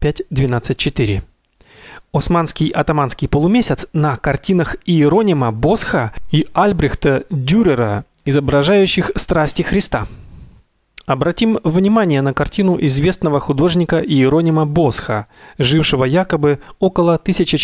5.12.4. Османский атаманский полумесяц на картинах Иеронима Босха и Альбрехта Дюрера, изображающих страсти Христа. Обратим внимание на картину известного художника Иеронима Босха, жившего якобы около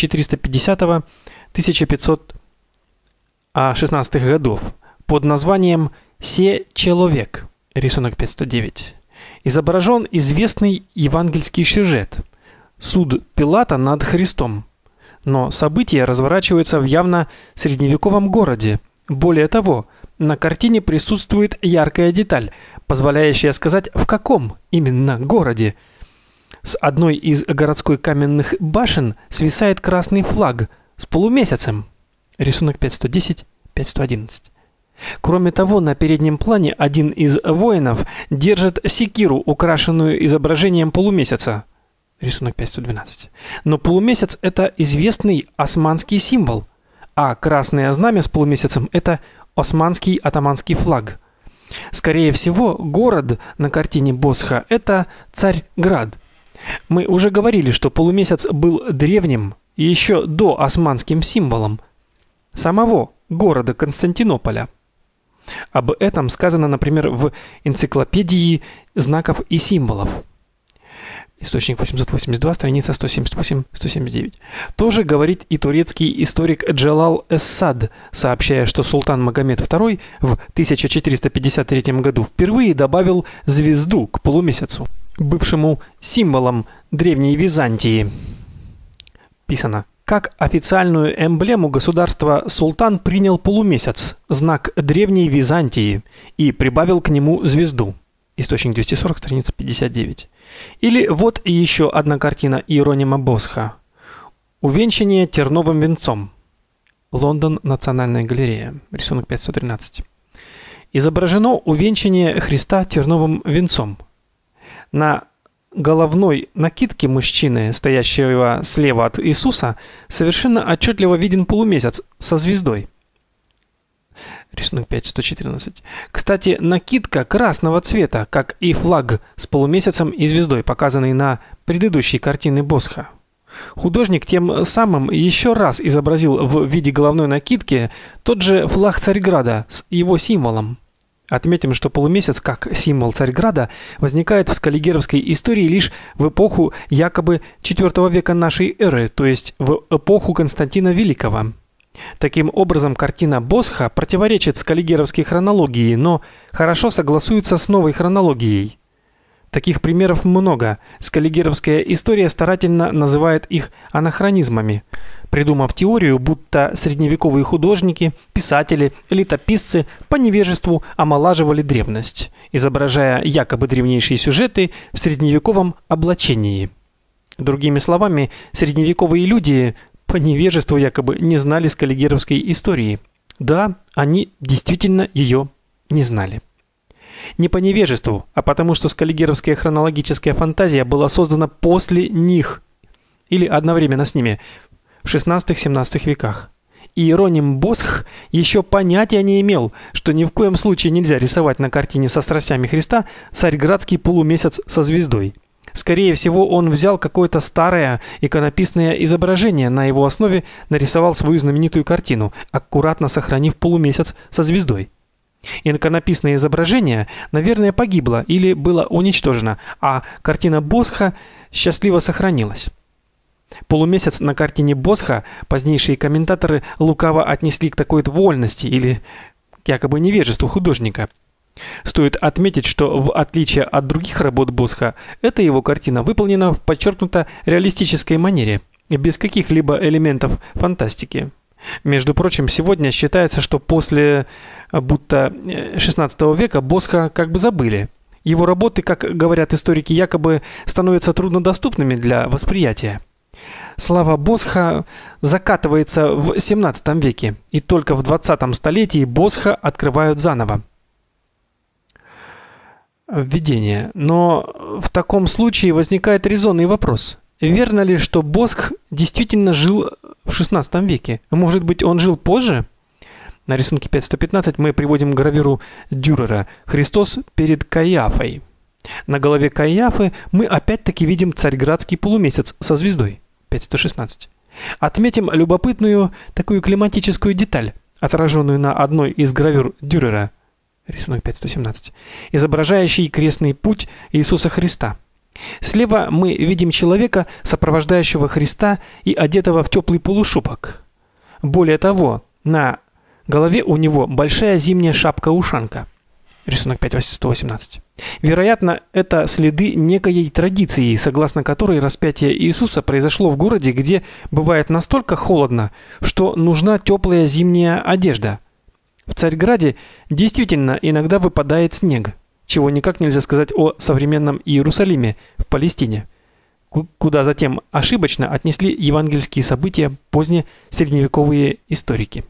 1450-1516 годов, под названием «Се человек», рисунок 509. Изображен известный евангельский сюжет – суд Пилата над Христом. Но события разворачиваются в явно средневековом городе. Более того, на картине присутствует яркая деталь, позволяющая сказать, в каком именно городе. С одной из городских каменных башен свисает красный флаг с полумесяцем. Рисунок 510, 511. Кроме того, на переднем плане один из воинов держит секиру, украшенную изображением полумесяца. Рисунок 512. Но полумесяц – это известный османский символ, а красное знамя с полумесяцем – это османский атаманский флаг. Скорее всего, город на картине Босха – это Царьград. Мы уже говорили, что полумесяц был древним и еще до османским символом самого города Константинополя. Об этом сказано, например, в энциклопедии знаков и символов. Источник 882, страница 178-179. Тоже говорит и турецкий историк Джалал Эс-Сад, сообщая, что султан Магомед II в 1453 году впервые добавил звезду к полумесяцу, бывшему символом древней Византии. Писано: как официальную эмблему государства султан принял полумесяц, знак древней Византии, и прибавил к нему звезду. Источник 240, страница 59. Или вот еще одна картина Иеронима Босха. Увенчание терновым венцом. Лондон, Национальная галерея. Рисунок 513. Изображено увенчание Христа терновым венцом. На головной накидке мужчины, стоящего слева от Иисуса, совершенно отчетливо виден полумесяц со звездой. Рисунок 5.114. Кстати, накидка красного цвета, как и флаг с полумесяцем и звездой, показанный на предыдущей картине Босха. Художник тем самым еще раз изобразил в виде головной накидки тот же флаг Царьграда с его символом. Отметим, что полумесяц как символ Царьграда возникает в скаллигеровской истории лишь в эпоху якобы IV века нашей эры, то есть в эпоху Константина Великого. Таким образом, картина Босха противоречит скаллигеровской хронологии, но хорошо согласуется с новой хронологией. Таких примеров много. Скаллигеровская история старательно называет их анахронизмами, придумав теорию, будто средневековые художники, писатели, летописцы по невежеству омолаживали древность, изображая якобы древнейшие сюжеты в средневековом облачении. Другими словами, средневековые люди по невежеству якобы не знали скаллигеровской истории. Да, они действительно ее не знали. Не по невежеству, а потому что скаллигеровская хронологическая фантазия была создана после них или одновременно с ними в XVI-XVII веках. Иероним Босх еще понятия не имел, что ни в коем случае нельзя рисовать на картине со страстями Христа царьградский полумесяц со звездой. Скорее всего, он взял какое-то старое иконописное изображение, на его основе нарисовал свою знаменитую картину, аккуратно сохранив полумесяц со звездой. Иконописное изображение, наверное, погибло или было уничтожено, а картина Босха счастливо сохранилась. Полумесяц на картине Босха позднейшие комментаторы лукаво отнесли к такой вольности или якобы невежеству художника. Стоит отметить, что в отличие от других работ Босха, эта его картина выполнена в подчеркнуто реалистической манере, без каких-либо элементов фантастики. Между прочим, сегодня считается, что после будто XVI века Босха как бы забыли. Его работы, как говорят историки, якобы становятся труднодоступными для восприятия. Слава Босха закатывается в XVII веке, и только в XX столетии Босха открывают заново. Введение. Но в таком случае возникает резонный вопрос. Верно ли, что Босх действительно жил в XVI веке? Может быть, он жил позже? На рисунке 5.115 мы приводим гравюру Дюрера «Христос перед Каиафой». На голове Каиафы мы опять-таки видим царьградский полумесяц со звездой 5116. Отметим любопытную такую климатическую деталь, отраженную на одной из гравюр Дюрера, рисунок 5117, изображающий крестный путь Иисуса Христа. Слева мы видим человека, сопровождающего Христа и одетого в теплый полушубок. Более того, на голове у него большая зимняя шапка-ушанка. Рисунок 5118. Вероятно, это следы некой традиции, согласно которой распятие Иисуса произошло в городе, где бывает настолько холодно, что нужна теплая зимняя одежда. В Царьграде действительно иногда выпадает снег, чего никак нельзя сказать о современном Иерусалиме в Палестине, куда затем ошибочно отнесли евангельские события позднесредневековые историки.